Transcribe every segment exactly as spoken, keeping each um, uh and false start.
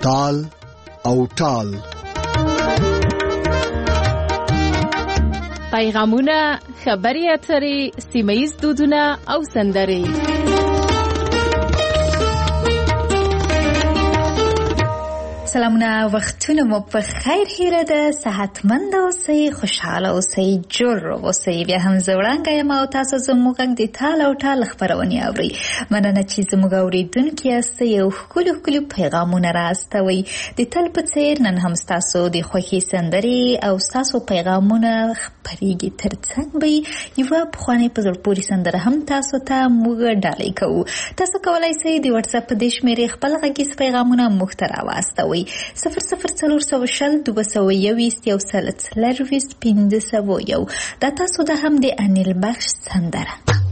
تال او ټال. پیغامونه، خبري اترې، سیمه‌ییز دودونه او سندرې. سلامونه، وختونه مو په خیر هیله ده. صحتمند اوسئ، خوشحاله اوسئ، جوړ اوسئ. بیا هم زه وړانګه یم او تاسو زموږ غږ د تال او ټال خپرونې اورئ. مننه چې زموږ اورېدونکي یاستئ او ښکلي ښکلي پیغامونه راستوئ. د تل په څېر نن هم ستاسو د خوښې سندرې او ستاسو پیغامونه خپرېږي. تر څنګ به یوه پخوانۍ په زړه پورې سندره هم تاسو ته موږ ډالۍ کوو. تاسو کولی شئ د وټساپ په دې شمېرې خپل غږیز پیغامونه موږ ته راواستوئ. صفر صفر څلور سوه شل دوه سوه یوویشت یو سل څلرویشت پنځه سوه یو. دا تاسو ده هم د انیل بخش سندره.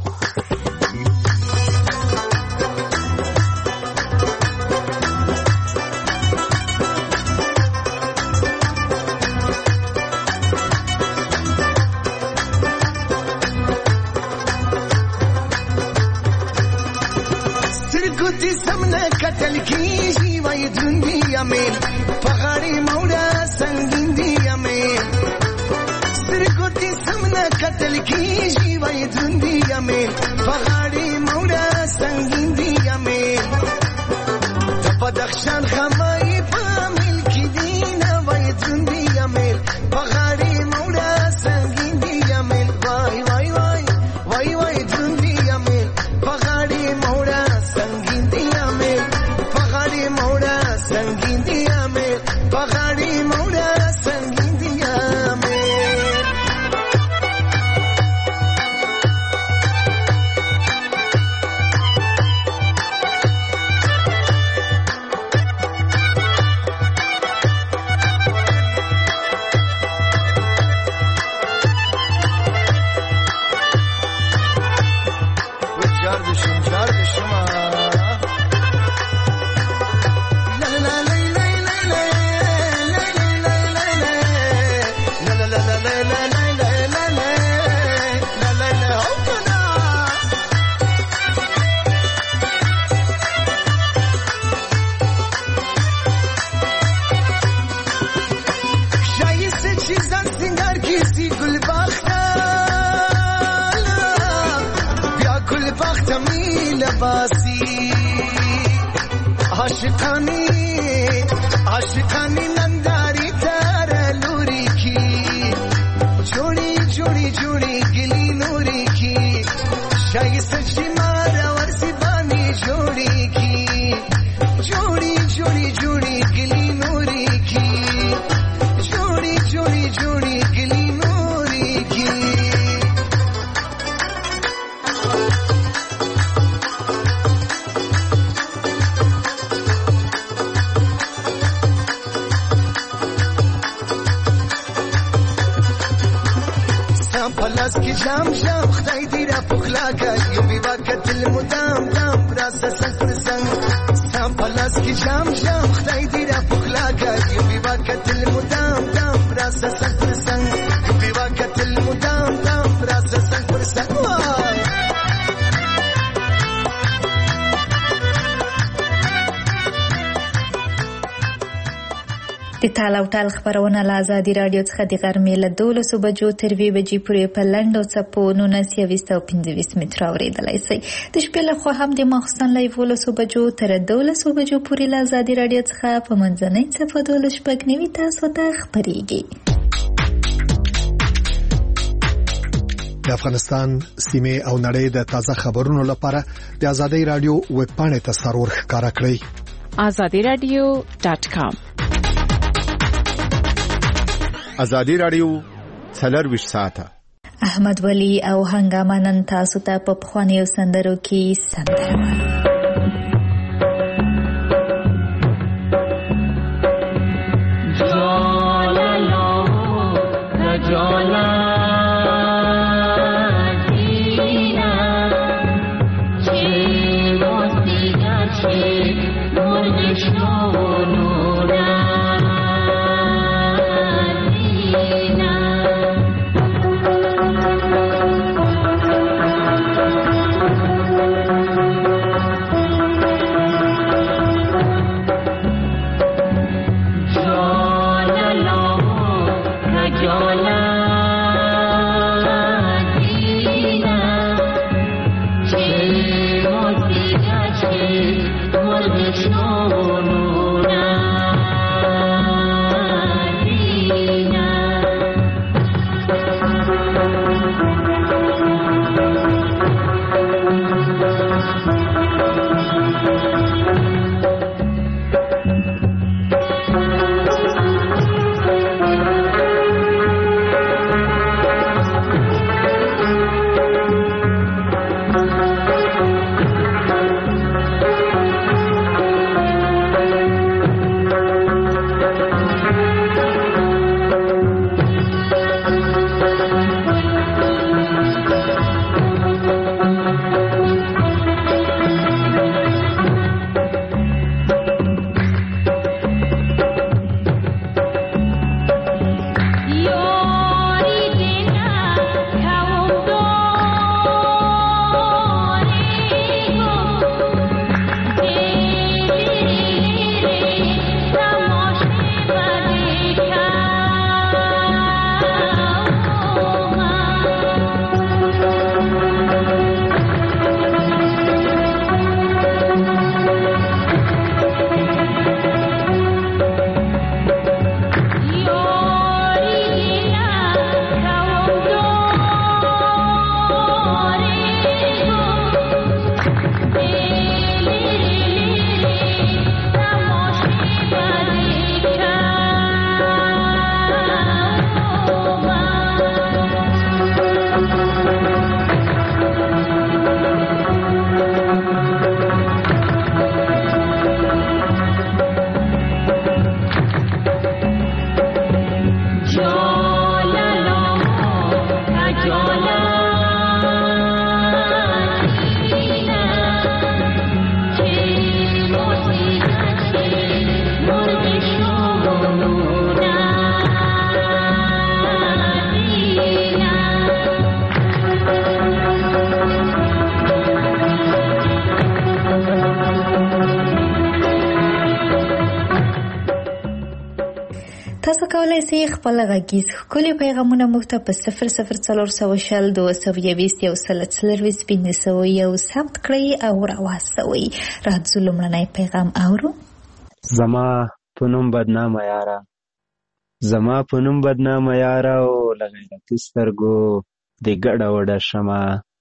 سترګو سمنه کتل کیږي وای دروندي امیل پغاړي موړه سنگین دی امیل. سترګو سمنه کتل کیږي وای دروندي امیل پغاړي موړه سنگین دی امیل. د بدخشان خمای په مل کې دی نه وای دروندي امیل پغاړي موړه سنگین دی امیل. وای وای وای وای وای دروندي امیل پغاړي موړه سنگین دی امیل پغاړي موړه سنگین دی امیل پغاړي موړه سنگین دی امیل. وجار دشم جار دشم आशिकानी आशिकानी नंदारी तार लूरी की जोड़ी जोड़ी जोड़ी गिली नूरी की शाही सच्ची मारा वर्सी बानी जोड़ी की जोड़ी जोड़ी जोड़ी गिली नूरी की जोड़ी जोड़ी जोड़ी गिली नूरी की. پلاس کی جام جام خدای دې را پخلا کړ یو بیوا کتل مدام دام راس سنگ سنگ سام پلاس کی جام جام خدای دې را پخلا کړ یو بیوا کتل مدام دام راس سنگ سنگ یو بیوا کتل مدام دام راس سنگ سنگ. د تال او ټال خبرونه له ازادي راډیو څخه د غرمې له دولسو بجو تر یوې بجې پورې په لنډو څپو نولس یویشت او پنځه ویشت متره اورېدلی شئ. د شپې لخوا هم د ماخوستن له یولسو بجو تر دولسو بجو پورې له ازادي راډیو څخه په منځنۍ څپه دولس شپږ نوي تاسو ته خپرېږي. د افغانستان سیمې او نړۍ د تازه خبرونو لپاره د ازادي راډیو ویب پاڼې ته سرور ښکارا کړئ. azadi radio dot com. ازادي راډیو څلرویشت ساعته. احمد ولی او هنګامه نن تاسو ته په پخوانیو سندرو کې سندره تاسو کولای شئ خپل غږیز ښکلي پیغامونه موږ ته په صفر صفر څلور سوه شل دوه سوه یویشت یو سل څلرویشت پنځه سوه یو ثبت کړئ او راواستوئ. راځو لومړنی پیغام اورو. زما په نوم بدنامه یاره، زما په نوم بدنامه یاره او له غیرتي سترګو د ګډه وډه شمه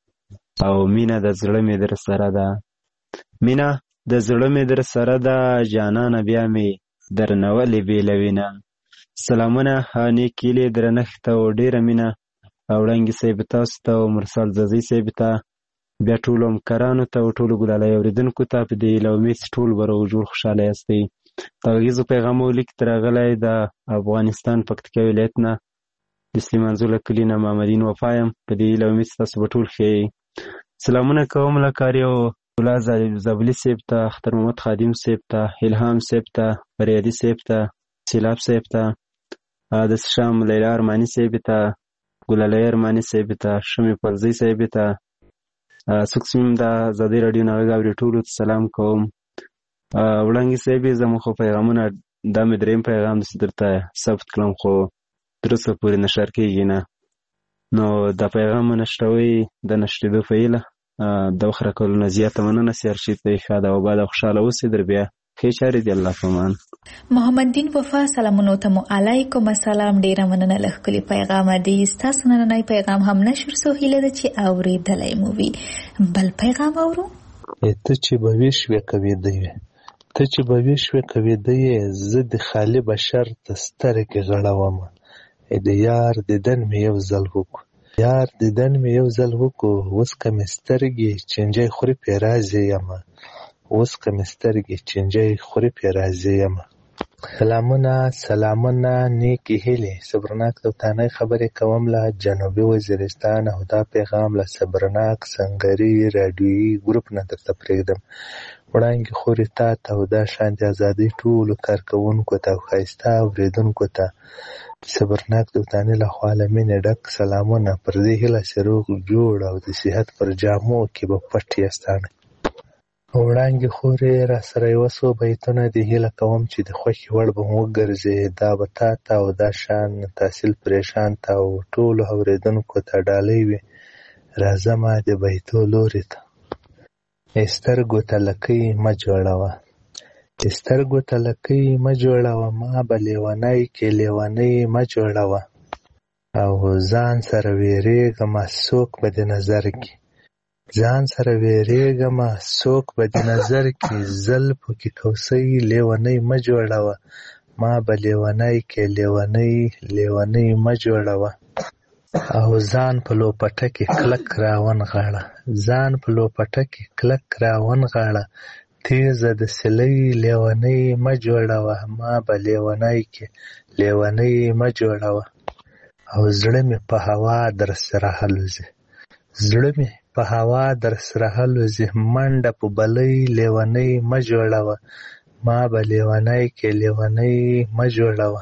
او مینه د زړه مې در سره ده، مینه د زړه مې در سره ده، جانانه بیا مې درنه ولې بېلوینه. سلامونه نیک هیلې درنښت او ډېره مینه وړانګې صاحب تاسو ته او مرسل ززي صاحب ته، بیا ټولو همکارانو ته او ټولو ګلالۍ اورېدونکو ته په دې هیله امید چې ټول به روغ جوړ خوشحاله یاستئ. د غږیزو پیغامو لیک ته راغلی د افغانستان پکتیکا ولایت نه د سلیمانزو له کلي نه محمدین وفا یم. په دې هیله امید چې تاسو به ټول ښه یئ. سلامونه کوم له کاري او ګلا زابلي صاحب ته، اختر محمد خادم صاحب ته، الهام صاحب ته، فریادي صاحب ته، سیلاب صاحب ته، د شام لیلا ارماني صاحب ته، ګلالۍ ارماني صاحب ته، شمې پرزۍ صاحب ته، څوک چې د ازادۍ راډیو نه غږ اوري ټولو ته سلام کوم. وړانګې صاحب زموږ خو پیغامونه دا مې درېیم پیغام داسې درته ثبت کړم خو تر اوسه پورې نشر کېږي نه، نو دا پیغام نشروئ د نشرېدو په هیله د وخت راکولو نه زیاته مننه. سیارشید ته یې ښه ده او باید خوشحاله اوسئ. در بیا ښې چارې دي. الله پامان. محمد دین وفا سلامونو ته مو علیکم السلام. ډېره مننه له ښکلي پیغامه دی. ستاسو نننی پیغام هم نشر سو، هیله ده چې اورېدلی مو وي. بل پیغام اورو. ته چې به ویښ وې کوېده وې، ته چې به ویښ وې کوېده یې، زه د خالي بشر ته سترګې غړومه. د یار دیدن مې یو ځل وکړو، یار دیدن مې یو ځل وکړو، اوس که مې سترګې چینجی خوري پې راضي یمه، اوس که مې سترګې چینجی خوري پې راضي یمه. سلامونه سلامونه نیکې هیلې، صبرناک توتانی خبرې کوم له جنوبي وزیرستان او دا پیغام له صبرناک سنګري راډیویي ګروپ نه درته پرېږدم. وړانګې خورې تا ته او دا شان د ازادۍ ټولو کارکوونکو ته او ښایسته اورېدونکو ته صبرناک توتانی له خوا له مینې ډک سلامونه. پر دې هیله چې روغ جوړ او د صحت پر جامو کې به پټ یاستانه. وړانګې خورې را سره یوه څو بیتونه دې هیله کوم چې د خوښې وړ به مو وګرځې. دا به تا ته او دا شان تحصیل پریشان ته او ټولو اورېدونکو ته ډالۍ وي. راځمه د بیتو لورې ته، سترګو ته لکۍ مه جوړوه، سترګو ته لکۍ مه جوړوه ما به لیونی کې لیونۍ مه جوړوه او ځان سره ویرېږمه څوک به د نظر کې ځان سره ویرېږمه څوک به د نظر کې زلفو کې کوسۍ لیونۍ مه جوړوه ما به لیونی کې لیونۍ لیونۍ مه جوړوه او ځان په لوپټه کې کلک راونغاړه ځان په لوپټه کې کلک راونغاړه تیزه د سلۍ لیونۍ مه جوړوه ما به لیونی کې لیونۍ مه جوړوه او زړه مې په هوا در سره هلوځي زړه مې په هوا در سره هلوځي منډه په بلۍ لیونۍ مه جوړوه ما به لیونی کې لیونۍ مه جوړوه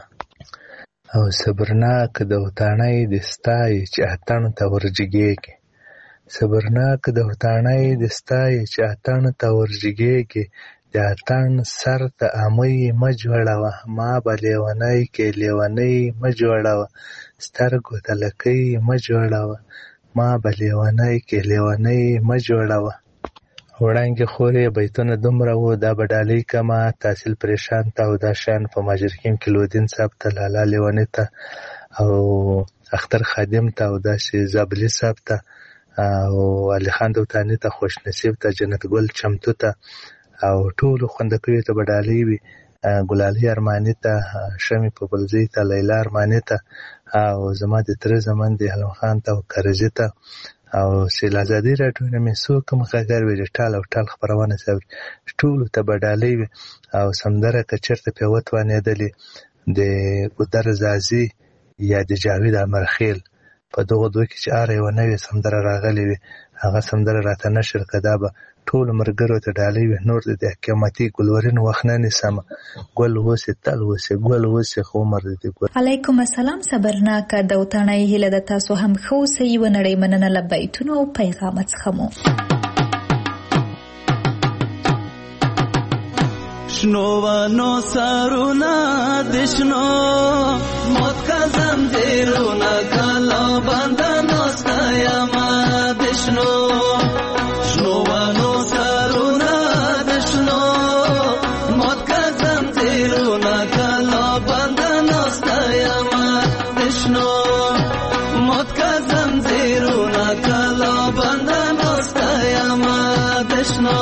او صبرناک د وطاڼۍ د ستایې چې اتڼ ته ورجګېږي صبرناک د وطاڼۍ د ستایې چې اتڼ ته ورجګېږي د اتڼ سر ته امۍ مه جوړوه ما به لیونی کې لیونۍ مه جوړوه سترګو ته لکۍ مه جوړوه ما به لیونی کې لیونۍ مه جوړوه وړانګې خورې بیتونه دومره وو دا به ډالۍ کمه تحصیل پریشان ته او دا شیان په ماجرکیم کې لودین صاحب ته لالا لیوني ته او اختر خادم ته او داسې زابلي صاحب ته او علي خان دوتاني ته خوش نصیب ته جنت ګل چمتو ته او ټولو خوندکیو ته به ډالۍ وي ګلالي ارماني ته شمې په بلځۍ ته لیلا ارماني ته او زما د تره زمن د حلم خان ته او کرزي ته او سیل ازادي راډیو نه مې څو کوم خبر وي ټال او ټال خبرونه صاحب ټولو ته به ډالۍ وي او سندره که چېرته پې وتوانېدلې د ګودر زازي یا د جاوید امرخیل په دغو دوه کې چې هره یوه نوې سندره راغلې وي هغه سندره راته نشر که دا به ټولو ملګرو ته ډالۍ وي نور د قیمتي ګلورین وخت نه نیسمه ګل اوسې تل اوسې ګل اوسې خو عمر دې ګل. علیکم السلام صبرناکه د وطاڼۍ هیله د تاسو هم ښه اوسئ ونړۍ مننه له بیتونو او پیغامه څخه مو شنو ونو سرونه د شنو موت کا زنجیرونه کلا بندنو ستایمه د شنو شنو ونو سرونه د شنو موت کا زنجیرونه کلا بندنو ستایمه د شنو موت کا زنجیرونه کلا بندنو ستایمه د شنو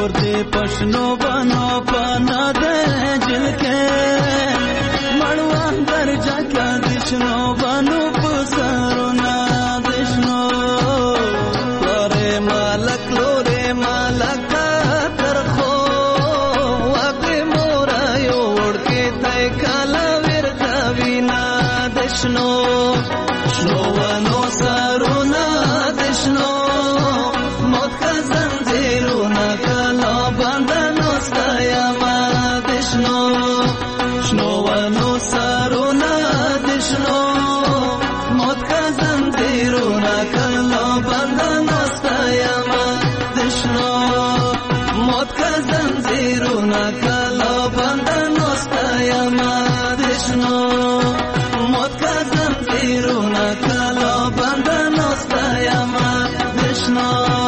کور دې پښنو بنو پنا دې جل کې مړوان درجا کې دشنو بنو پسرونا دشنو لورې مالک لورې مالک ترخو واقع مورا یو ورکه تای کالا ور کوینا دشنو شنو ونو سرونا دشنو موت کا زنجیرونا کلا بندنو ستایا ما دشنو شنو ونو سرونا دشنو موت کا زنجیرونا کلا بندنو ستایا ما دشنو موت کا زنجیرونا کلا بندنو ستایا ما دشنو موت کا زنجیرونا کلا بندنو ستایا ما دشنو.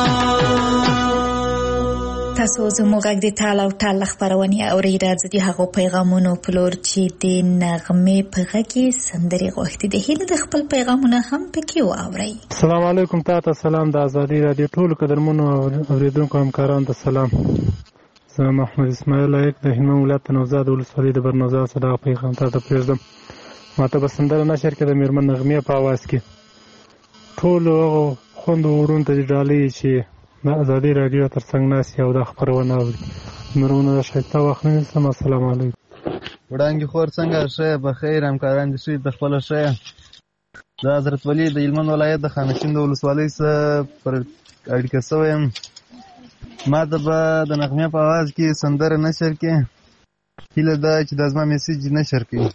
تاسو زموږ غږ د ټال او ټال خبرونه اورئ. راځي د هغو پیغامونو په لور چې د نغمې په غږ کې سندرې غوښتي دي. هیله د خپل پیغامونه هم پکې واورئ. السلام علیکم. تاسو سلام د ازادي رادیو ټول قدرمنو اوریدونکو همکارانو ته سلام. زه محمد اسماعیل لایق د هلمند ولایت نوزاد ولسوالۍ د برنوزاد صدا پیغام ته پرېږدم. ماته به سندره نشر کې د میرمن نغمې په اواز کې ټول هغو خوندو ورونو ته ډالۍ چې د ازادي رادیو تر څنګ ناست او دا خبرونه اوري. مرونه د ښایسته وخت نه نیسم. السلام علیکم. وړانګې خور څنګه ښه په خیر همکاران دې ښه د خپله ښه. د حضرت ولي د هلمند ولایت د خانشین د ولسوالۍ څخه پر اړیکه شوی یم. ما ته به د نغمې په اواز کې سندره نشر کړي. هیله ده چې دا زما میسیج نشر کړي.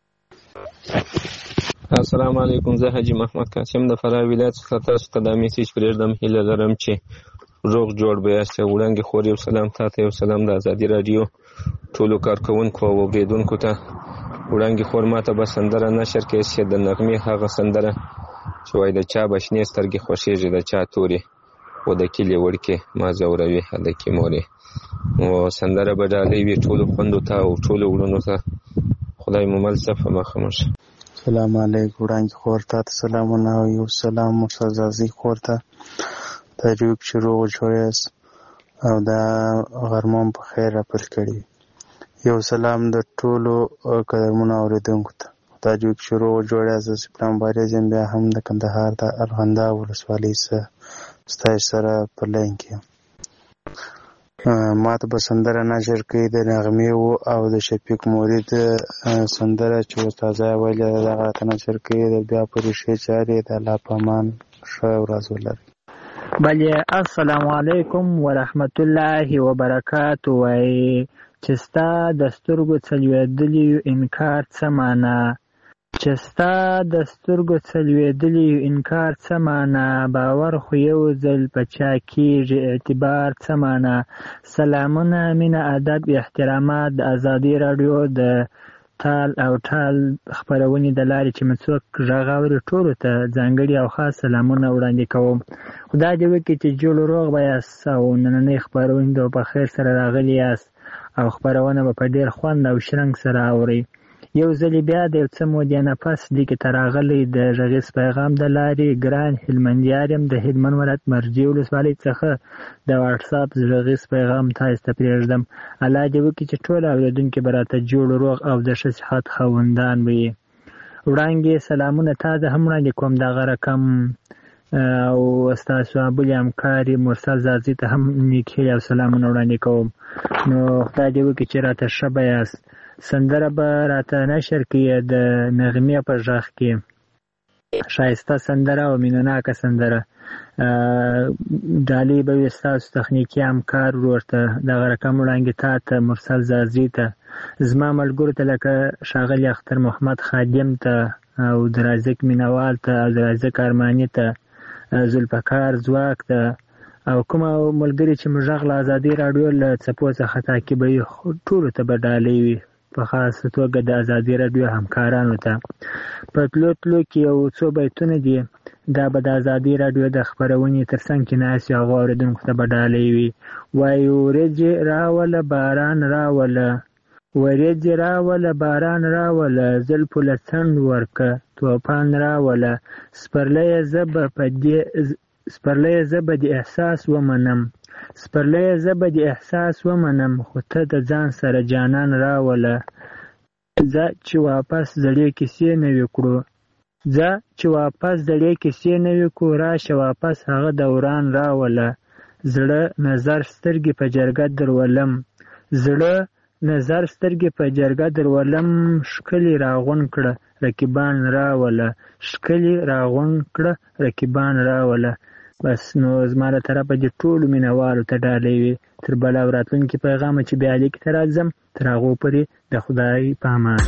السلام علیکم. زه حاجي محمد قاسم د فراه ولایت څخه تاسو ته دا میسیج پرېږدم. هیله لرم چې روغ جوړ به یاست. وړانګې خور یو سلام تاته، یو سلام د ازادي رادیو ټولو کارکوونکو او اورېدونکو ته. وړانګې خور ماته به سندره نشر کړي چې د نغمې هغه سندره چې وایي د چا به شنې سترګې خوښېږي د چا تورې خو د کلي وړکې ما ځوروي هلکې مورې. نو سندره به ډالۍ وي ټولو خوندو ته او ټولو وړونو ته. خدای مو مل شه په مخه مو شه. سلام علیکم. وړانګې خور ته سلامونه او یو سلام مرتضی خور ته تاجوک شروع جوړ یاست او دا غرمه په خیر راپل کړي. یو سلام د ټولو قدرمنو اوریدونکو ته. تاجوک شروع جوړ یاست. سپلام باریزم بیا هم د کندهار د ارغنده ولسوالۍ څخه ستاسو سره په لاین کې. ما ته به سندره نشر کوي د نغمې او د شفیق مرید سندره چې استاد ویل دغه ته نشر کوي د بیا پرې شي چاري د الله په امان. ښه ورځ ولرئ. بله السلام علیکم ورحمت الله وبرکاته. وای چې ستا د سترګو څلوېدلي انکار څه معنا، چې ستا د سترګو څلوېدلي انکار څه معنا، باور خو یو ځل په چا کېږي اعتبار څه معنا. سلامونه، مینه، ادب، احترامات د ازادي راډیو د تال او ټال خپرونې د لارې چې مې څوک غږ اوري ټولو ته ځانګړي او خاص سلامونه وړاندې کوم. خدای دې وکړي چې جوړ روغ به یاست او نننۍ خپرونې به په خیر سره راغلي یاست او خپرونه به په ډېر خوند او شرنګ سره اورئ. یو ځلې بیا د یو څه مودې نه پس لیکې ته راغلی د غږیز پیغام د لارې ګران هلمندیار یم د هلمند ولایت مرجې ولسوالۍ څخه د واټساپ غږیز پیغام تاسو ته پرېږدم. الله دې وکړي چې ټول اورېدونکي به راته جوړ روغ او د ښه صحت خاوندان وي. وړانګې سلامونه تا ته هم وړاندې کوم. دغه رقم او ستاسو بلې همکاري مرسل زازي ته هم نیک هیلې او سلامونه وړاندې کوم. نو خدای دې وکړي چې راته ښه به یاست. سندره به راته نشر کړي د نغمې په غږ کې ښایسته سندره او مینهناکه سندره. ډالۍ به وي ستاسو تخنیکي همکار ورور ته. دغه رقم وړاندې تا ته مرسل زازي ته، زما ملګرو ته لکه ښاغلي اختر محمد خادم ته او درازک مینوال ته او درازک ارماني ته، ذوالفقار ځواک ته او کوم ملګري چې موږ غږ له ازادي راډیو له څپو څخه تعقیبوي ټولو ته به ډالۍ وي، په خاصه توګه د ازادي راډیو همکارانو ته. په تلو تلو کې یو څو بیتونه دي، دا به د ازادي راډیو د خپرونې تر څنګ کې ناست هغو اورېدونکو ته به ډالۍ وي. وایي ورېځې راوله باران راوله، ورېځې راوله باران راوله، زلفو له څنډ ورکه توپان راوله، سپرلیه زه به په دې سپرلیه زه به د احساس ومنم، سپرلیه زه به دې احساس ومنم خو ته د ځان سره جانان راوله ځه چې واپس زړې کیسې نوې کړو ځه چې واپس زړې کیسې نوې کړو راشه واپس هغه دوران راوله زړه نظر سترګې په جرګه درولم زړه نظر سترګې په جرګه درولم ښکلي راغونډ کړه رقیبان راوله ښکلي راغونډ کړه رقیبان راوله. بس نو زما له طرفه دې ټولو مینهوالو ته ډالۍ وي تر بله او راتلونکي پیغامه چې بیا لیک ته راځم تر هغو پورې د خدای په امان.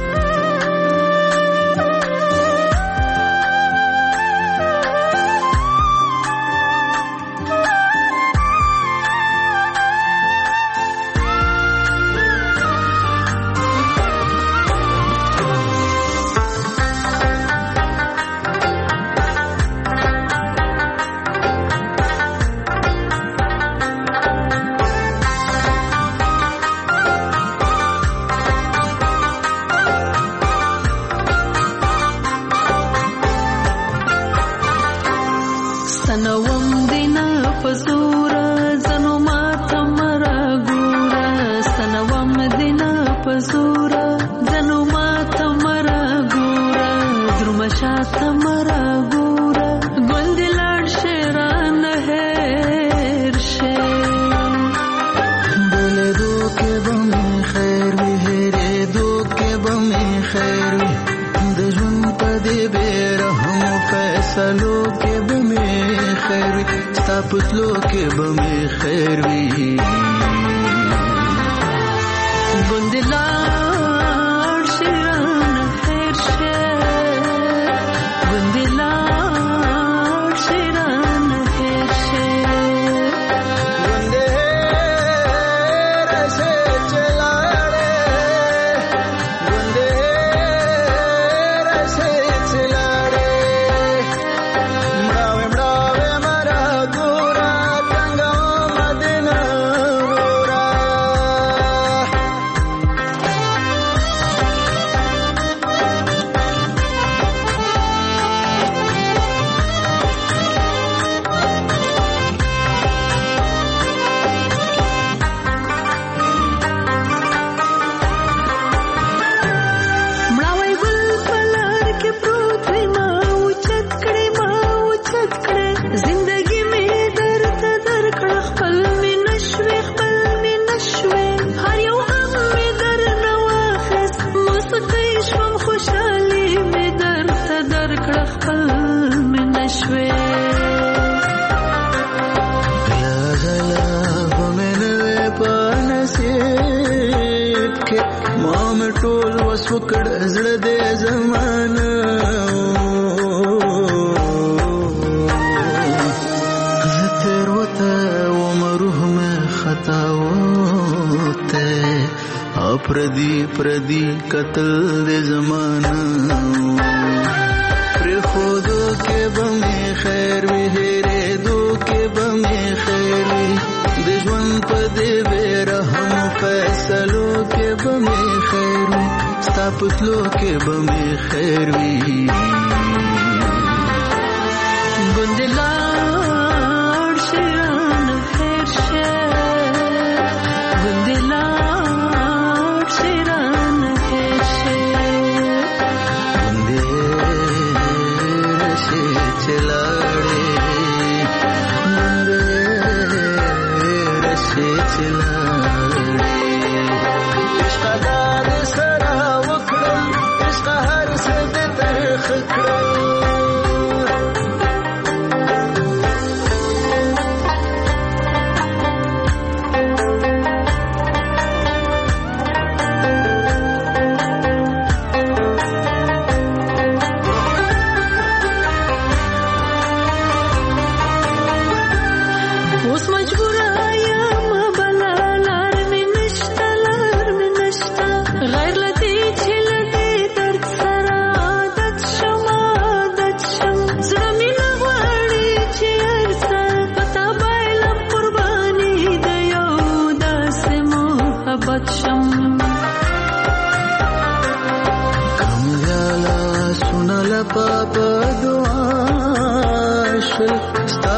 پردی پردی قتل دے زمانہ پر خودو کے بمی خیر وی ہیرے دو کے بمی خیر وی دشمن پدے بے رحم فیصلو کے بمی خیر وی ستاپتلو کے بمی خیر وی گندلار شیران خیر شیر گندلار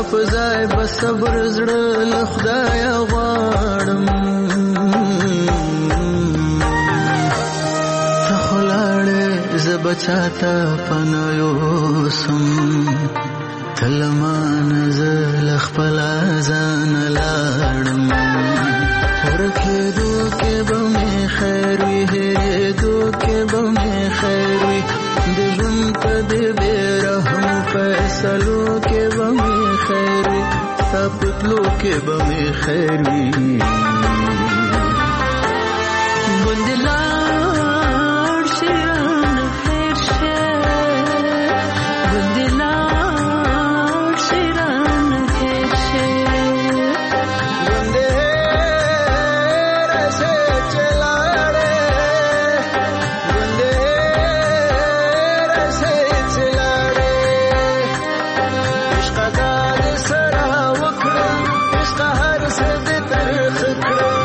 په ځای به صبر زړه له خدایه غواړم ته خو لاړې زه به چاته پناه یوسم ته له مانه زه له خپله ځانه لاړم ورکېدو کې به مې خیر وي هېرېدو کې به مې خیر وي د ژوند په دې بې رحمو فیصلو کې به مې خیر وي ستا په تلو کې به مې خیر وي ګوندې لاړ شي رانه هېر شه ګوندې لاړ شي رانه هېر شه ګوندې هېره شي چې لاړې ګوندې هېره شي چې لاړې عشقه دا دې سره وکړم عشقه هر څه دې ترخه کړم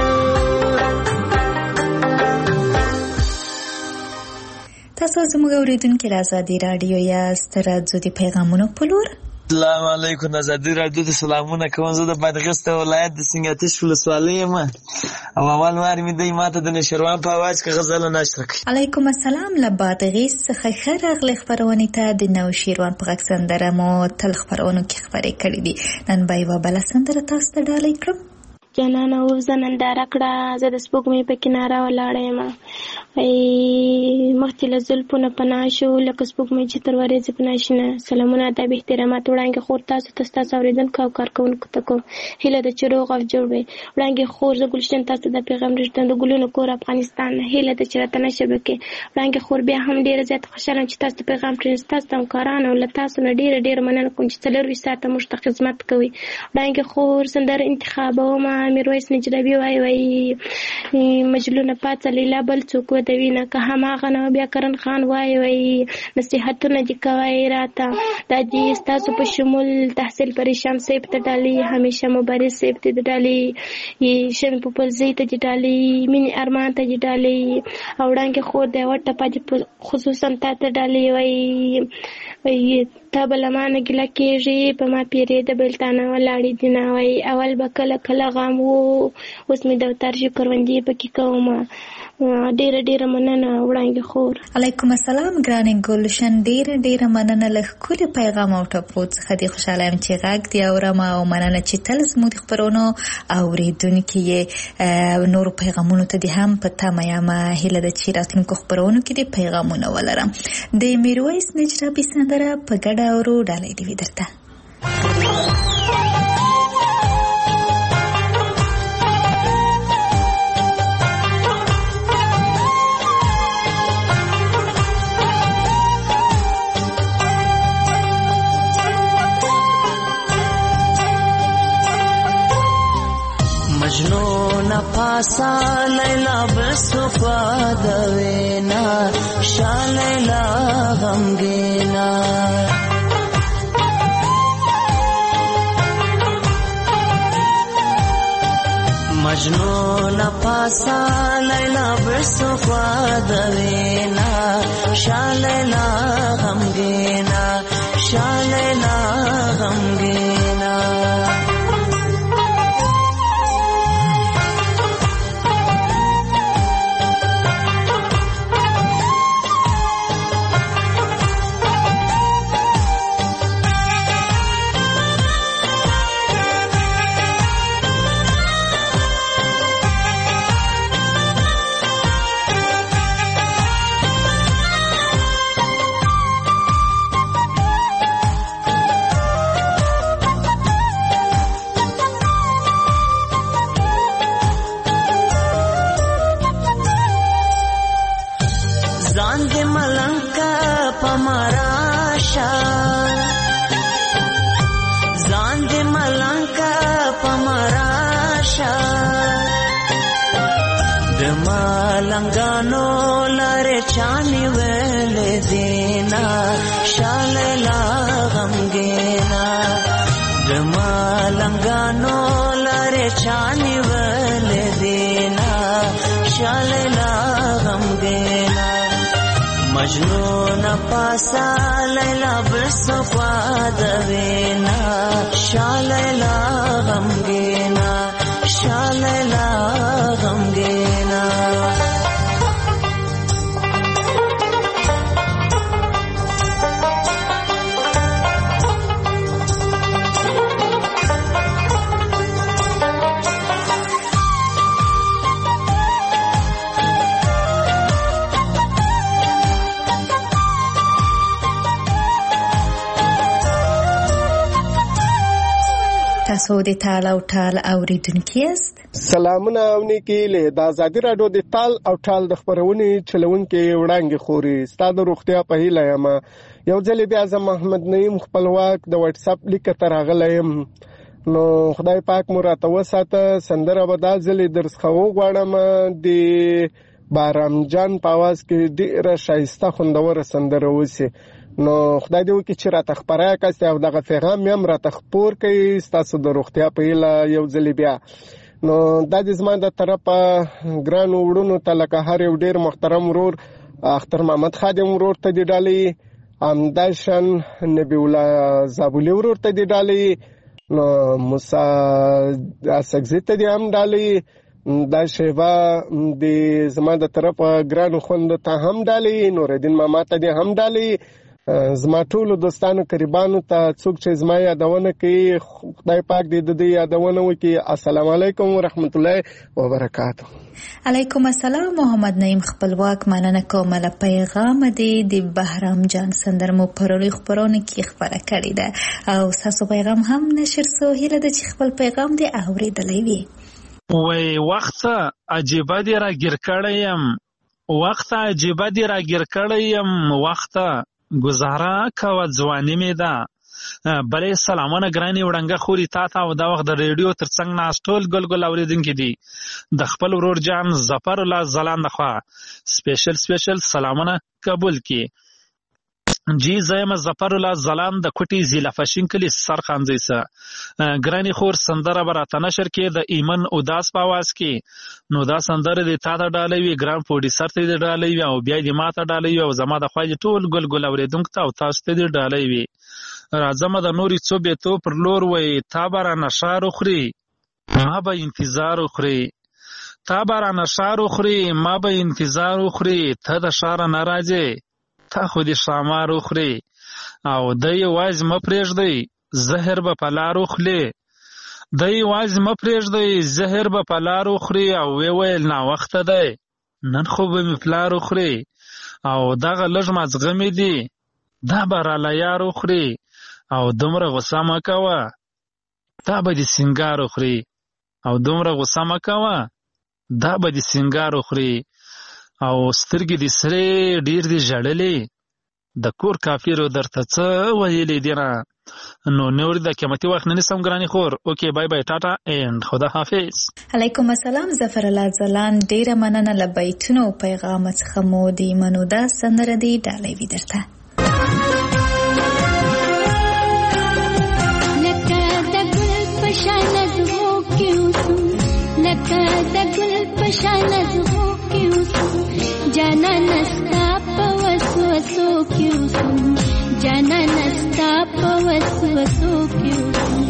تاسو زموږ اورېدونکي د ازادي راډیو یاست راځو د پیغامونو په لور السلام علیکم ازادي راډیو ته سلامونه کوم زه د بادغیس ولایت د سنګاتش ولسوالۍ یم او اول وار مې دی ماته د نشروان په اواز کې غزل نشر کړ علیکم السلام له بادغیس څخه ښه راغلی خپرونې ته د نوشیروان په غږ سندره مو تل خپرونو کې خپرې کړې دي نن به یوه بله سندره تاسو ته ډالۍ کړم جانانه ووځه ننداره کړه زه د سپوږمۍ په کناره ولاړه یم ای مخکې له زلفو نه پناه شو لکه سپوږمۍ چې تر ورېځې پناه شي نه سلامونه ادب احترامات وړاندې خور تاسو ته ستاسو اورېدونکو او کارکوونکو ته کوم هیله ده چې روغ او جوړ وئ وړاندې خور زه ګلشن تاسو د پیغام رښتیا د ګلونو کور افغانستان هیله ده چې راته نشر وکړئ وړاندې خور بیا هم ډېره زیاته خوشحاله یم چې تاسو ته پیغام پرېږدم ستاسو همکارانو له تاسو نه ډېره ډېره مننه کوم چې څلرویشت ساعته موږ ته خدمت کوئ وړاندې خور سندره انتخابومه میرویس نجربي وایي وایي مجلونه پاڅه لیلا بل څوک ودوي نه که هماغه نه بیا کرن خان وایي وایي نصیحتونه دې کوئ راته دا دې ستاسو په شمول تحصیل پریشان صاحب ته ډالۍ همیشه مبارز صاحب ته دې ډالۍ شمې پوپلزۍ ته دې ډالۍ مینې ارمان ته دې ډالۍ او وړاندې خور د یوه ټپه دې خصوصا تا ته ډالۍ وایي وایي تا به له ما نه ګیله کېږي په ما پیرېده بېلتانه ولاړې دي نه وایي اول به کله کله غم و اوس مې دوتر شي کروندې پکې کومه ډېره ډېره مننه وړاندې خور علیکم السلام ګرانې ګلشن ډېره ډېره مننه له ښکلي پیغام او ټپو څخه دې خوشحاله یم چې غږ دې اورم او مننه چې تل زموږ د خپرونو اورېدونکي یې نورو پیغامونو ته دې هم په تمه یم هیله ده چې راتلونکو خپرونو کې دې پیغامونه ولرم د میرویس نجرابي سندره په ګډه اورو ډالۍ دې وي درته مجنون پاسا لیلا بسخوا دوینا شا لیلا غمگینا مجنون پاسا لیلا بسخوا دوینا شا لیلا غمگینا شا لیلا غمگینا لنگانو لارے چانی ویلے دینا شاللا غمگینا جما لنگانو لارے چانی ویلے دینا شاللا غمگینا مجنون پا پاسا لیلا برسو خوادوینا شالیلا غمگینا شالیلا غمگینا تاسو د تال او ټال اوریدونکو یاست. سلامونه او نیکی له د آزادی رادیو د تال او ټال د خبرونې چلونکو وړاندې خوري ستاسو روغتیا په هیله یم. یو ځل بیا زه محمد نعیم خپلواک د واتس اپ لیک ته راغلم. نو خدای پاک مو راته وساته. سندره به دا ځل درڅخه وغواړم د بارام جان په आवाज کې ډیره شایسته خوندوره سندره وسی. نو خدای دې وکړي چې راته خبره کړئ او دغه پیغام هم راته خپور کړئ ستاسو د روغتیا په هیله یو ځل بیا. نو دا د زما د طرفه ګران وړونو ته لکه هر یو ډیر محترم ورور اختر محمد خادم ورور ته دی ډالۍ، همداشان نبی الله زابولی ورور ته دی ډالۍ، نو موسی اسګزی ته دی هم ډالۍ، دا شیوا د زما د طرفه ګران خوند ته هم ډالۍ، نورالدین ماما ته دی هم ډالۍ، زما ټول دوستانو قریبانو ته څوک چې زما یادونه کوي خدای پاک دې د دې یادونه وکړي. السلام علیکم ورحمت الله وبرکاته. علیکم السلام. محمد نعیم خپلواک مننه کوم له پیغام دې د بهرام جان سندرمو پرولي خبرونه کې خبره کړې ده او تاسو پیغام هم نشر سو هله د خپل پیغام دې اوریدلې وي. وای وخت عجیب دې را ګر کړم، وخت عجیب دې را ګر کړم، وخت گزاره کوه ځواني مې ده. بلې سلامونه ګرانې وړانګه خوري تا ته او دا وخت د ریډیو تر څنګ ناست ټول ګل ګل اورېدونکي دي. د خپل ورور جان ظفر الله ځلان خوا سپیشل سپیشل سلامونه قبول کړي. جی زایم ظفر الله ځلان د کوټي ضلع فشین کلی سرخانځي سه ګرانې خور سندره براته نشر کې د ایمن اداس په आवाज کې. نو دا سندره د تا ته ډالۍ وي، ګران پروډوسر ته دې ډالۍ وي او بیا دې ما ته ډالۍ وي او زما د خوښ ټول ګل ګل اورېدونکو ته او تاسو ته دې ډالۍ وي. راځم د نوري څو به تو پر لور وي تا بارا نشار خوري ما به انتظار خوري، تا بارا نشار خوري ما به انتظار خوري، ته د شار ناراضي تا خو دې شامار خوري او دای واز م پرېږدي زهر به په لارو خلی، دای واز م پرېږدي زهر به په لارو خوري او وی ویل نا وخت دی نن خو به می پلارو خوري او دغه لږ مازغه مې دي دا به را لیارو خوري او دومره غوسه مه کوه دا به دې سینګارو خوري او دومره غوسه مه کوه دا به دې سینګارو خوري او سترګې دې سرې ډیر دې ژړلې د کور کافیرو درته څه ویلې دي نه. نو نور د قیمتي وخت نه نسم ګرانې خور. اوکې بای بای ټاټا اینډ خدا حافظ. علیکم السلام. ظفر الله ځلان ډیره مننه له بیتونو پیغام څخه مو د منو دا سندره دی ډالۍ وي درته. لکه د ګل په شان زغو کې اوسم، لکه د ګل په شان زغو کې اوسم، جانا نستا په وسوسو کې اوسم، جانا نستا په وسوسو کې اوسم،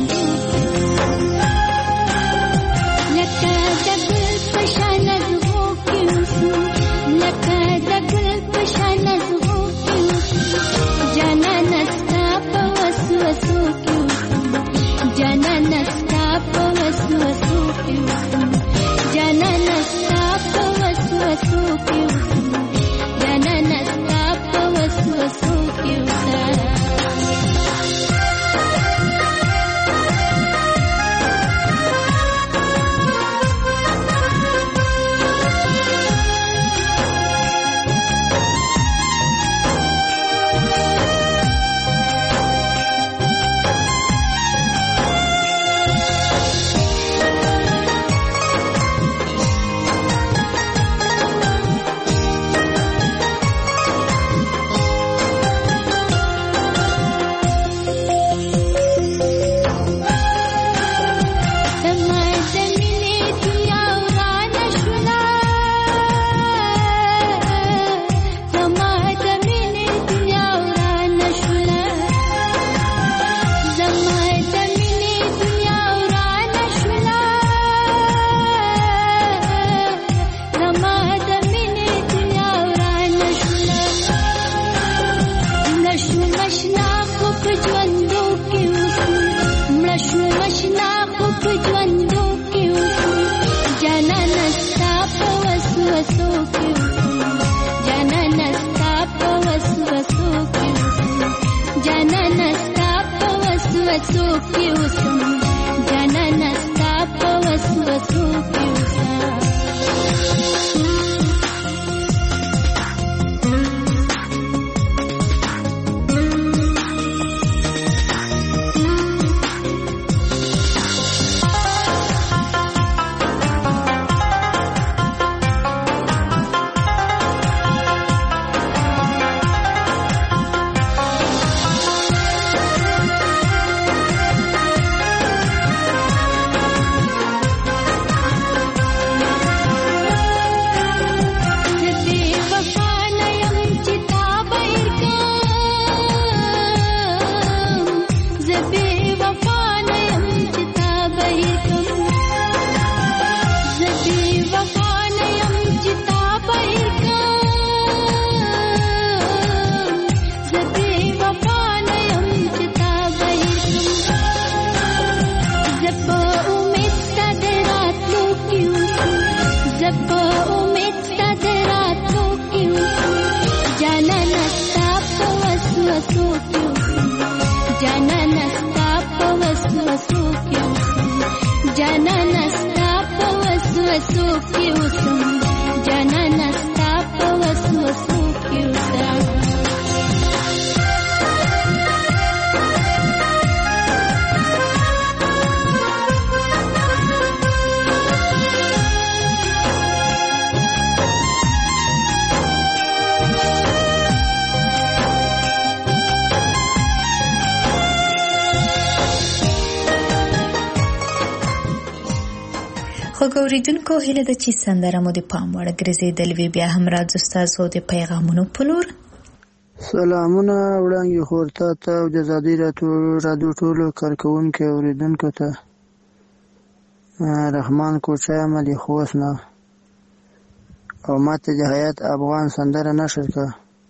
لکه د ګل په شان زغو کې اوسم، لکه د ګل په شان زغو کې اوسم، جانا نستا په وسوسو کې اوسم، جانا نستا په وسوسو کې اوسم، جانا نستا په وسوسو کې اوسم، جانا نستا په وسوسو کې اوسم. وسوسو کې اوسم جانانه ستا په وسوسو کې اوسم اوریدونکو هیله ده چې سندره مو د پام وړ ګرځېدلې وي. بیا هم راځو ستاسو د پیغامونو په لور. سلامونه وړاندې خور ته ته او د ازادي راډیو ټولو کارکوونکو اوریدونکو ته. رحمان کوچا یم د خوست نه او ماته د حیات افغان سندره نشر کړه.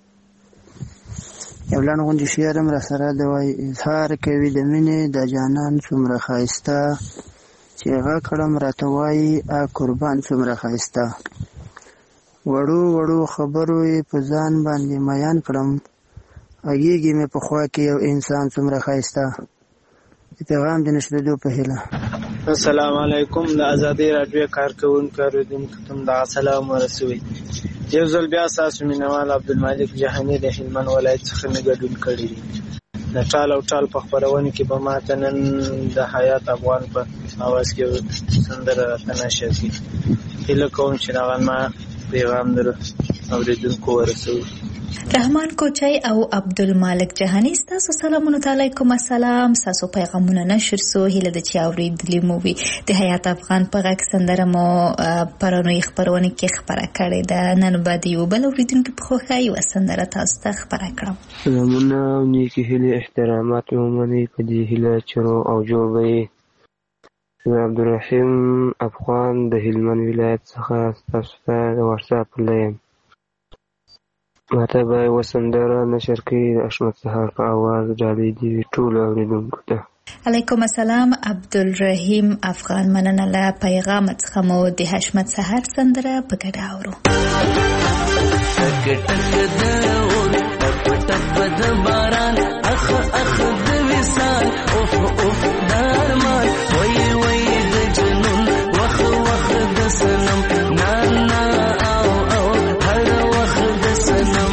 یو لنډ غوندې شعر هم راسره دی وایي اظهار کوي د مینې د جانان څومره ښایسته چې هغه کړم راته وایي ا قربان څومره ښایسته وړو وړو خبرو یې په ځان باندې میان کړم غږیږي مې په خوا کې یو انسان څومره ښایسته. د پیغام د نشریدو په هیله. السلام علیکم د ازادي راډیو کارکوونکو اوریدونکو ته د سلام ورسوي. یو ځل بیا ستاسو مینوال عبدالمالک جهاني د هلمند ولایت څخه مې ګډون کړی دی. د ټال او ټال په خپرونه کې به ماته نن د حیات افغان په اواز کې سندره راته نشر کړي. هیله کوم چې دغه ما پیغام در اوریدونکو ورسوي. رحمان کوچای او عبدالمالک جهانی ستاسو سلامونه علیکم السلام. ستاسو پیغامونه نشر سو هیله د چا اوریدلی مو وي. د حیات افغان په غږ سندره مو پرونی خبرونه کې خبره کړې ده. نن بعد یو بل اوریدونکو په خوښي و سندره تاسو ته خبره کړم. سلامونه او نیکی هیله احترامات مو مني په دې هیله چرو او جوړوي. عبدالرحیم افغان د هلمند ولایت څخه تاسو ته د واتس اپ لایم ماته به یوه سندره نشر کړي د حشمت سهار په اواز ډالۍ دي ټولو اورېدونکو ته. علیکم السلام عبدالرحیم افغان مننه له پیغام څخه مو د حشمت سهار سندره په ګډه اورو. ټک ټک د اور ټپ ټپ د باران اخ اخ د وصال اوف اوف د ارمان وای وای د جنون وخ وخ د سنم نا نا او او هر وخ د سنم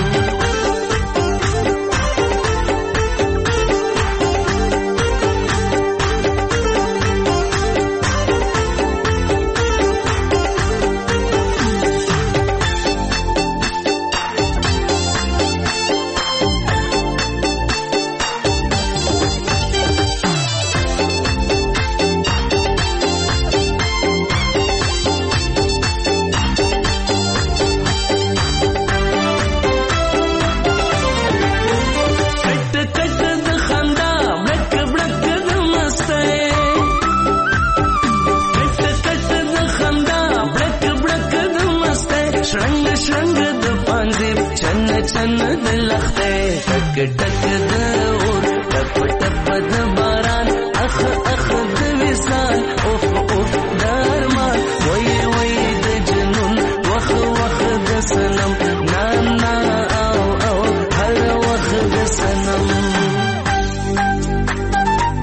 چن د لخته ټک ټک د اور ټپ ټپ د باران اخ اخ د وصال اوف اوف د ارمان وای وای د جنون وخ وخ د سنم نا نا او او هر وخ د سنم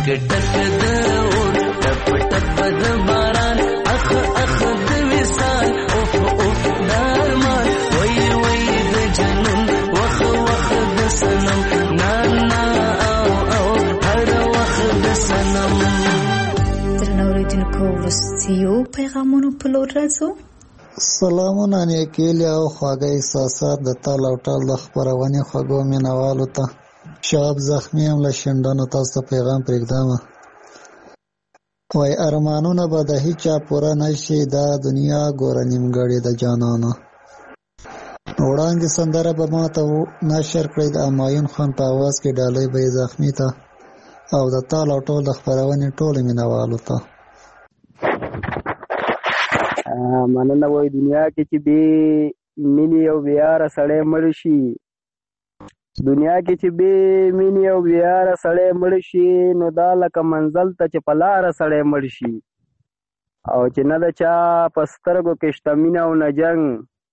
ټک د اور ټپ ټپ د باران اخ اخ د وصال اوف اوف دارمان وای وای د جنون وخ وخ د سنم نا نا او او هر وخ د سنم. درنو اوریدونکو وروستیو پیغامونو په لور راځو. سلامونه نیکیلی او خواږه احساسات د تال او ټال د خپرونې خوږو مینوالو ته. شهاب زخمي هم له شینډنو تاسو ته پیغام پرېږدم. وای ارمانونه به د هیچا پوره نشي، دا دنیا ګوره نیمګړې د جانانه. وړاندې سندره به ما ته نشر کړئ د همایون خان په اواز کې، ډالۍ به یې زخمي ته او د تال او ټول د خپرونې ټولو مینوالو ته. مننه. وای دنیا کې چې بې مینې او بې یاره سړی مړ شي، دنیا کې چې بې مینې او بې یاره سړی مړ شي، نو دا لکه منزل ته چې په لاره سړی مړ شي. او چې نه د چا په سترګو کې شته مینه او نه جنګ،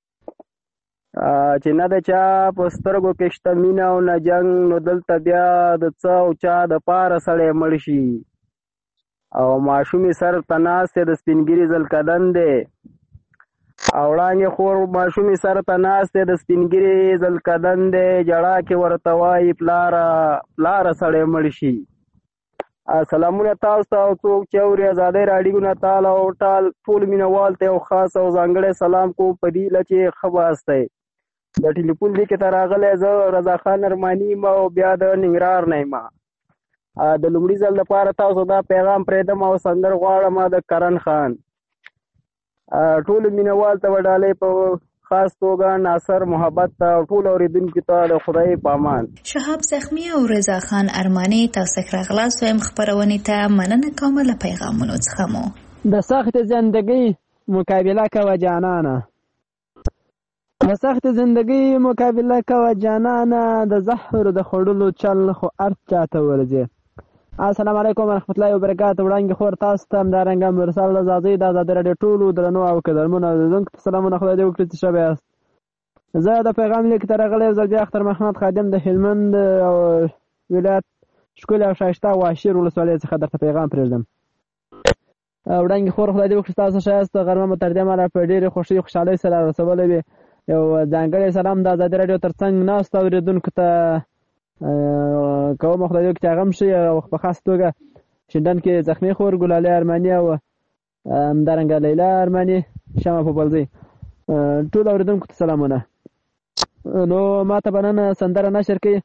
چې نه د چا په سترګو کې شته مینه او نه جنګ، نو دلته بیا د څه او چا د پاره سړی مړ شي. او ماشومې سر ته ناست دی د سپین ګیري زلکدن دی، او وړانګې خور ماشومې سر ته ناست دی د سپین ګیري زلکدن دی، جړا کې ورته وایي پلاره پلاره سړی مړ شي. سلامونه تاسو ته او څوک چې اوري ازادۍ راډیو نه تال او ټال ټول مینوال ته یو خاص او ځانګړی سلام کوم په دې هیله چې ښه باست دی. د ټلیفون لیک ته راغلی زه رضا خان ارماني یم او بیا د ننګرهار نه یم. د لومړي ځل لپاره تاسو دا پیغام پرېږدم او سندر غواړم د کرن خان. ټولو مینوال ته به ډالۍ په خاص توګه ناصر محبت ته او ټول اورېدونکو ته د خدای په امان. شهاب زخمي او رضا خان ارماني تاسو ښه راغلاست وایم خپرونې ته. مننه کوم له پیغامونو څخه مو. د سخت زندگی مقابله کوه جانانه، د سخت زندگی مقابله کوه جانانه، د زهر د خوړلو چل خو ارت چاته ورځي. السلام علیکم ورحمت الله وبرکاته. وړاندې خور تاسو ته همدارنګه مرسل رضاځي د ازادۍ راډیو ټولو درنو او قدرمنو اورېدونکو ته سلامونه، خدای دې وکړي چې ښه یاست. زه د پیغام لیک ته راغلی یو ځل بیا اختر محمد خادم د هلمند ولایت ښکلې او ښایسته واشیر ولسوالۍ څخه درته پیغام پرېږدم. وړاندې خور خدای دې وکړي تاسو ښه یاست. غرمه مو تر دې مهاله په ډېرې خوښۍ خوشحالۍ سره رسولی وي. یو ځانګړی سلام د ازادۍ راډیو تر څنګ ناستو اورېدونکو ته کوم، خدای دې وکړي چې هغه هم ښه او په خاص توګه شینډن کې زخمي خور ګلالۍ ارماني او همدارنګه لیلا ارماني شمع پوپلزۍ ټول اورېدونکو ته سلامونه. نو ما ته به نن سندره نشر کوي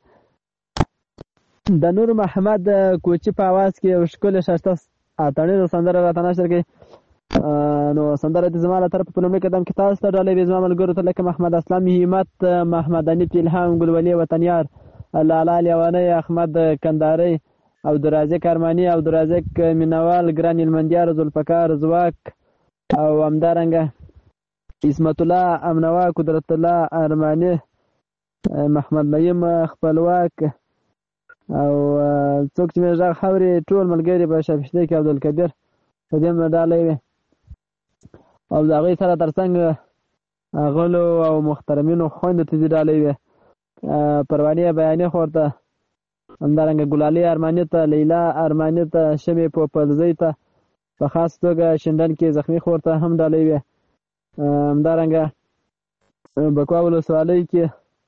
د نور محمد کوچي په اواز کې یو ښکلې ښایسته اتڼیزه سندره راته نشر کوي. نو سندره دې زما له طرفه په لومړي قدم کې تاسو ته ډالۍ وي زما ملګرو ته لکه محمد اسلام همت، محمد انیف الهام، ګلولي وطنیار، لالا لیوانی، احمد کنداري، عبدالرازق ارماني، عبدالرازق مینوال، ګران هلمندیار، ذوالفقار زواک او همدارنګه عصمت الله امنوا، قدرت الله ارماني، محمد نعیم خپلواک او څوک چې مې غږ اوري ټول ملګري په شاپشته کې عبدالقدیر په دې ډالۍ وي او د هغوی سره تر څنګ غلو او محترمینو خویندو ته دې ډالۍ وي. پروانې بیانې خور ته، همدارنګه ګلالۍ ارماني ته، لیلا ارماني ته، شمې پوپلزۍ ته، په خاص توګه شینډن کې زخمي خور ته هم ډالۍ وي. همدارنګه بکوا ولسوالۍ کې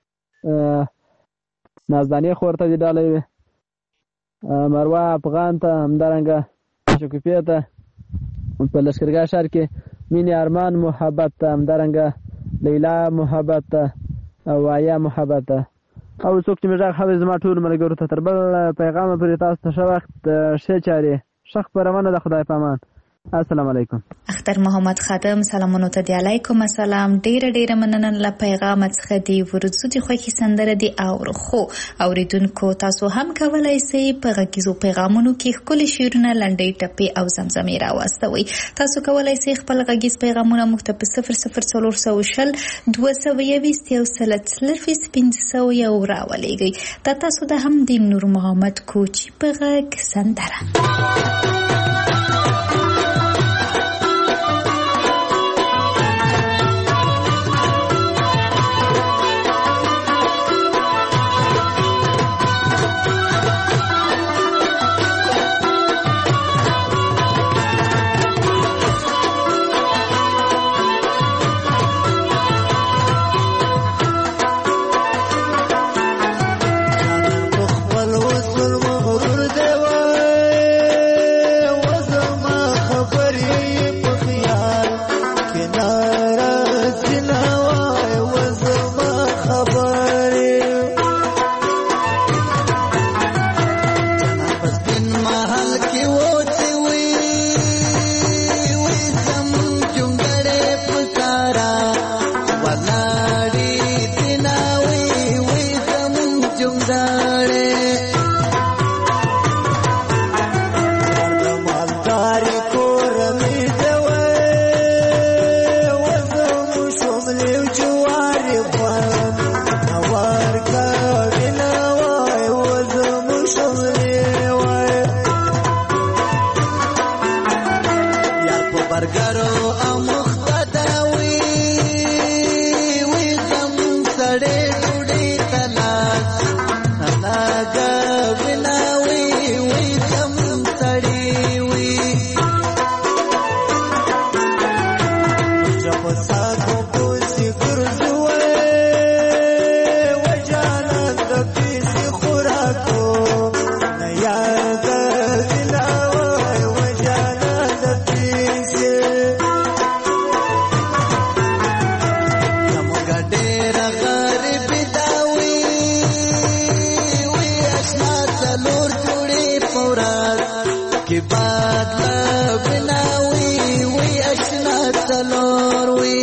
نازدانې خور ته دې ډالۍ وي. مروه افغان ته، همدارنګه شکوفیه ته، په لښکرګاه ښار کې مینې ارمان محبت ته، همدارنګه لیلا محبت ته او آیا محبت ته او څوک چې مې غږ اوري زما ټولو ملګرو ته تر بل پیغامه پورې تاسو ته ښه وخت، ښې چارې، ښه خپرونه د خدای په امان. السلام علیکم. اختر محمد خادم سلامونو ته دی. علیکم السلام. ډیره ډیره مننه له پیغام څخه دی. ورځو دي خوښي سندره دی او خو اوریدونکو تاسو هم کولای شئ په غږیزو پیغامونو کې ښکلي شعرونه، لنډۍ ټپې او زمزمې راواستوئ. تاسو کولای شئ خپل غږیز پیغامونه موږ ته په صفر صفر څلور سوه شل دوه سوه یویشت یو سل څلرویشت پنځه سوه یو راولېږئ. دا تاسو د هم د نور محمد کوچي په غږ سندره. ورځ کې باد بناوي وي اشنا څلور وي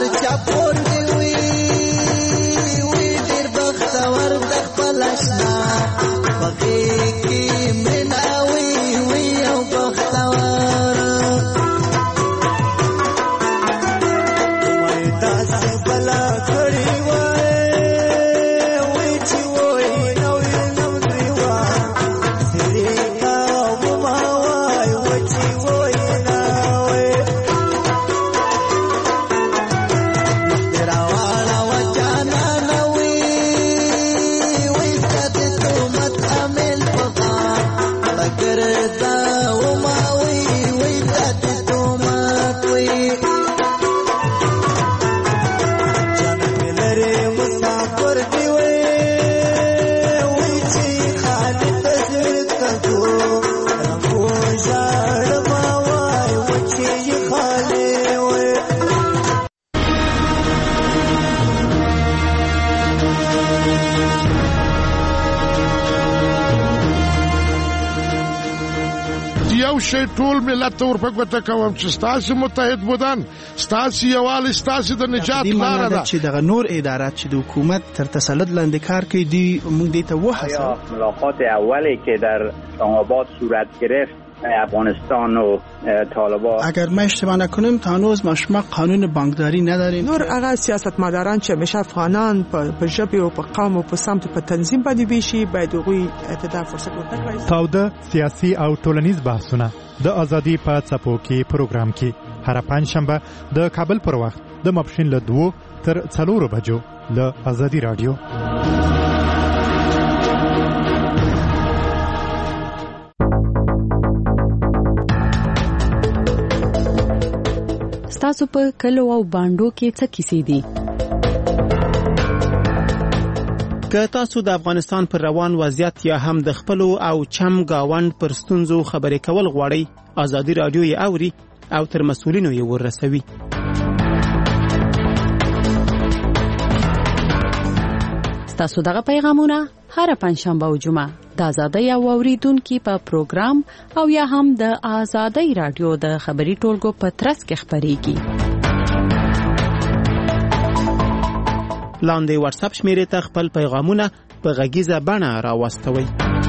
چا پور دی وی وی ډیر بختور د خپل آشنا پکې کې منا وی وی او بختور مې تاسو بلا کړی وای وی چې وای نو نو دی وای سری کا وما وای وی چې وای نا وای مستراوالا وجانا نوی وی ست تومت عمل پخا لگردا وما وی وی ست تومت وی جانا ملره مسافر دی وی وی چی خالی تصویر تکو رنگو جاڑ ما وای وی چی خالی وی یو شی ټول ملت ته ورپګوته کوم چې ستاسو متحد بودن ستاسو یووالی ستاسو د نجات لاره ده چې دغه نور ادارات چې د حکومت تر تسلط لاندې کار کوي دی موږ دې ته وهڅوو. ملاقات اولی که در اسلام‌آباد صورت گرفت افغانستان و طالبان اگر ما اشتباه نکنیم تا هنوز ما شما قانون بانکداری نداریم. نور هغه سیاستمداران چې همیشه افغانان په ژبه او په قوم او په سمت په تنظیم باندې ویشي باید هغوی اعتدال فرصت ورکړي. تاوده سیاسي او ټولنیز بحثونه د ازادي په څپو کې پروګرام کې هر پنځشنبه د کابل پر وخت د ماپښین له دوه تر څلورو بجو له ازادي رادیو. تاسو په کلو او باندو کې څه کیسې دي؟ که تاسو د افغانستان پر روان وضعیت یا هم د خپل او چم گاوند پر ستونزو خبرې کول غواړئ، ازادي رادیو یې اوري او تر مسؤلینو یې ورسوي. تاسو دغه پیغامونه هر پنځشنبه او جمعه د آزادۍ او اوریدونکو په پروګرام او یا هم د آزادۍ رادیو د خبري ټولګو په ترڅ کې خبريږي. لاندې واتس اپ شمیرې ته خپل پیغامونه په غږیزه بڼه راوستوئ.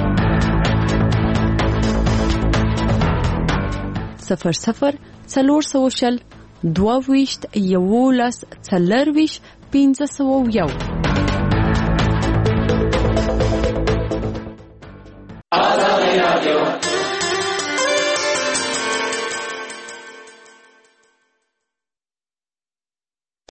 صفر صفر څلور سوه شل دوه ویشت یولس څلرویشت پنځه سوه یو. آزادۍ رادیو